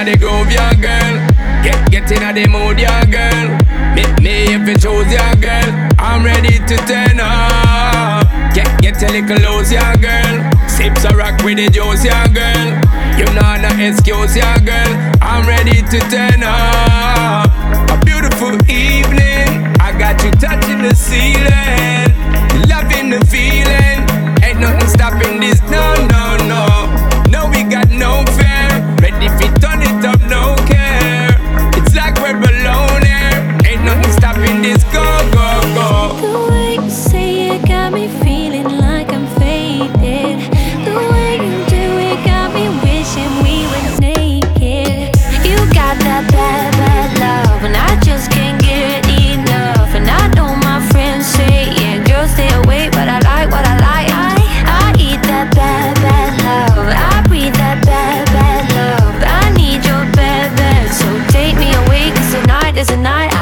inna the groove, yeah, girl. Get inna the mood, yeah, girl. Me if you choose, yeah, girl. I'm ready to turn up. Get a little loose, yeah, girl. Sips a rock with the juice, yeah, girl. You know no excuse, yeah, girl. I'm ready to turn up. A beautiful evening, I got you touching the ceiling, loving the feeling. Ain't nothing stopping this, no, no, no. No, we got no fear. Ready if you turn it up, no care. It's like we're alone here. Ain't nothing stopping this, go, go, go. The way you say it got me feeling like I'm faded. The way you do it got me wishing we were naked. You got that bad, bad love, and I just can't get enough. And I know my friends say, yeah, girl, stay away, but I like what I like. I eat that bad, bad love. I breathe that bad, bad love. I need your bad, bad. So take me away, 'cause tonight is a night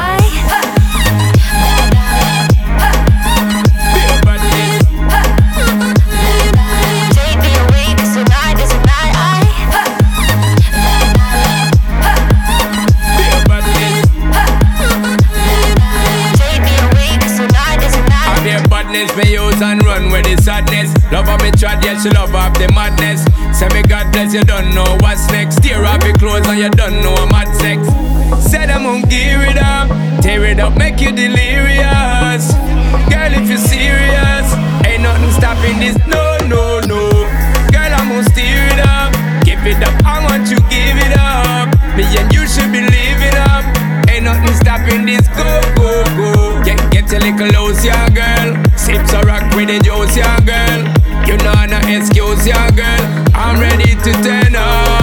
me use and run with the sadness. Love how me trad, yeah, she love off the madness. Say me God bless, you don't know what's next. Tear off your clothes and you don't know mad sex. Said I'm gonna gear it up, tear it up, make you delirious. Girl, if you're serious, ain't nothing stopping this, no, no, no. Girl, I'm gonna steer it up, give it up, I want you give it up. Me and you should be living up. Ain't nothing stopping this, go, go, go. Get a little loose, yeah, girl. Sips a rock with the juice, yeah, girl. You know no excuse, yeah, girl. I'm ready to turn up.